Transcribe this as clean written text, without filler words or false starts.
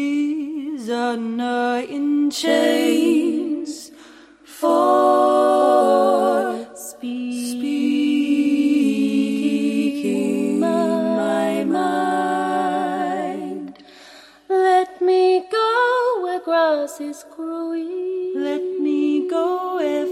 prisoner in chains for speaking my mind. Let me go where grass is growing. Let me go where